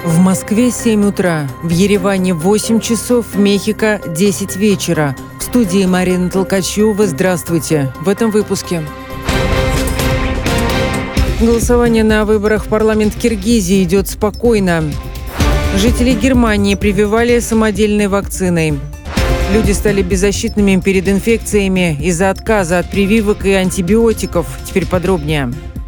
В Москве 7 утра, в Ереване 8 часов, в Мехико 10 вечера. В студии Марина Толкачева. Здравствуйте. В этом выпуске. Голосование на выборах в парламент Киргизии идет спокойно. Жители Германии прививали самодельной вакциной. Люди стали беззащитными перед инфекциями из-за отказа от прививок и антибиотиков. Теперь подробнее.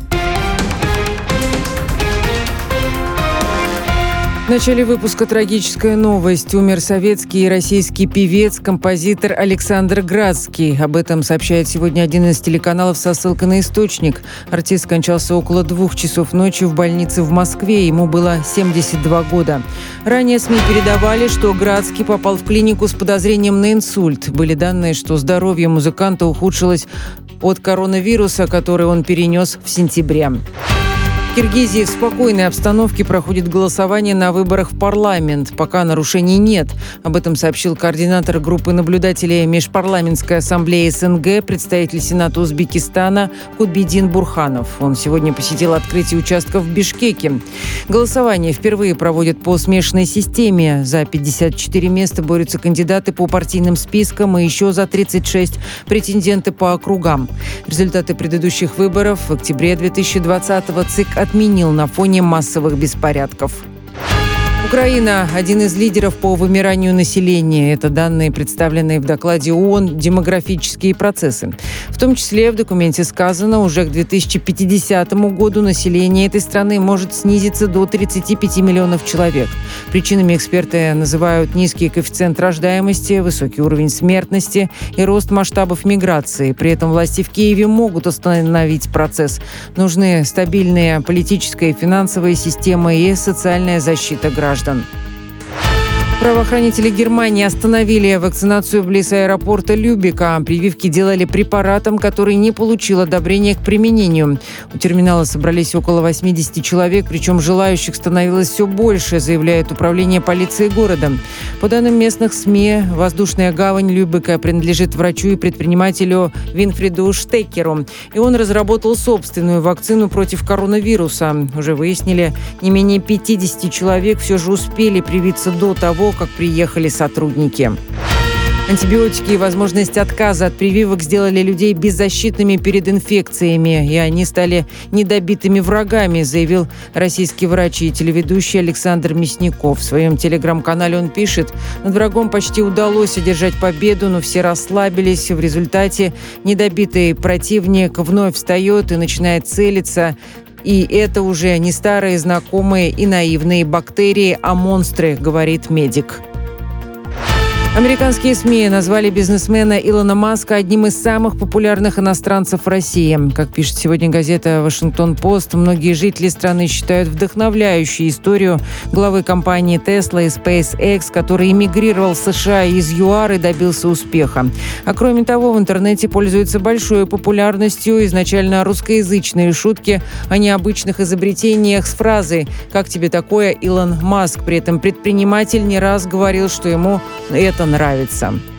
В начале выпуска трагическая новость. Умер советский и российский певец, композитор Александр Градский. Об этом сообщает сегодня один из телеканалов со ссылкой на источник. Артист скончался около 2 часов ночи в больнице в Москве. Ему было 72 года. Ранее СМИ передавали, что Градский попал в клинику с подозрением на инсульт. Были данные, что здоровье музыканта ухудшилось от коронавируса, который он перенес в сентябре. В Киргизии в спокойной обстановке проходит голосование на выборах в парламент. Пока нарушений нет. Об этом сообщил координатор группы наблюдателей Межпарламентской ассамблеи СНГ, представитель Сената Узбекистана Кутбидин Бурханов. Он сегодня посетил открытие участков в Бишкеке. Голосование впервые проводят по смешанной системе. За 54 места борются кандидаты по партийным спискам и еще за 36 претенденты по округам. Результаты предыдущих выборов в октябре 2020-го ЦИК отменил на фоне массовых беспорядков. Украина – один из лидеров по вымиранию населения. Это данные, представленные в докладе ООН «Демографические процессы». В том числе в документе сказано, уже к 2050 году население этой страны может снизиться до 35 миллионов человек. Причинами эксперты называют низкий коэффициент рождаемости, высокий уровень смертности и рост масштабов миграции. При этом власти в Киеве могут остановить процесс. Нужны стабильная политическая и финансовая система и социальная защита граждан. Правоохранители Германии остановили вакцинацию близ аэропорта Любека. Прививки делали препаратом, который не получил одобрения к применению. У терминала собрались около 80 человек, причем желающих становилось все больше, заявляет управление полиции города. По данным местных СМИ, воздушная гавань Любека принадлежит врачу и предпринимателю Винфриду Штеккеру. И он разработал собственную вакцину против коронавируса. Уже выяснили, не менее 50 человек все же успели привиться до того, как приехали сотрудники. Антибиотики и возможность отказа от прививок сделали людей беззащитными перед инфекциями, и они стали недобитыми врагами, заявил российский врач и телеведущий Александр Мясников. В своем телеграм-канале он пишет: «Над врагом почти удалось одержать победу, но все расслабились. В результате недобитый противник вновь встает и начинает целиться. И это уже не старые знакомые и наивные бактерии, а монстры», говорит медик. Американские СМИ назвали бизнесмена Илона Маска одним из самых популярных иностранцев в России. Как пишет сегодня газета «Вашингтон-Пост», многие жители страны считают вдохновляющей историю главы компании Tesla и SpaceX, который эмигрировал в США из ЮАР и добился успеха. А кроме того, в интернете пользуются большой популярностью изначально русскоязычные шутки о необычных изобретениях с фразой «Как тебе такое, Илон Маск?». При этом предприниматель не раз говорил, что ему это нравится.